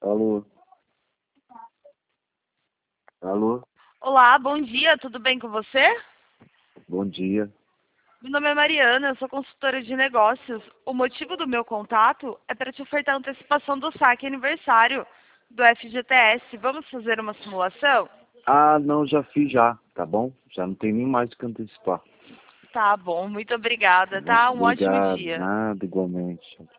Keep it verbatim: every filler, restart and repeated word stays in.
Alô? Alô? Olá, bom dia, tudo bem com você? Bom dia. Meu nome é Mariana, eu sou consultora de negócios. O motivo do meu contato é para te ofertar a antecipação do saque aniversário do F G T S. Vamos fazer uma simulação? Ah, não, já fiz já, tá bom? Já não tem nem mais o que antecipar. Tá bom, muito obrigada, Tá bom? tá? Um ótimo Obrigado, dia. nada, igualmente.